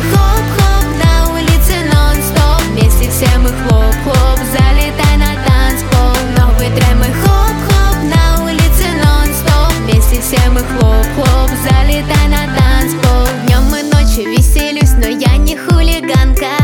хоп-хоп, на улице нон-стоп. Вместе все мы хлоп-хлоп, залетай на танцпол. Новый тренд мы хоп-хоп, на улице нон-стоп. Вместе все мы хлоп-хлоп, залетай на танцпол. Днем и ночью веселюсь, но я не хулиганка.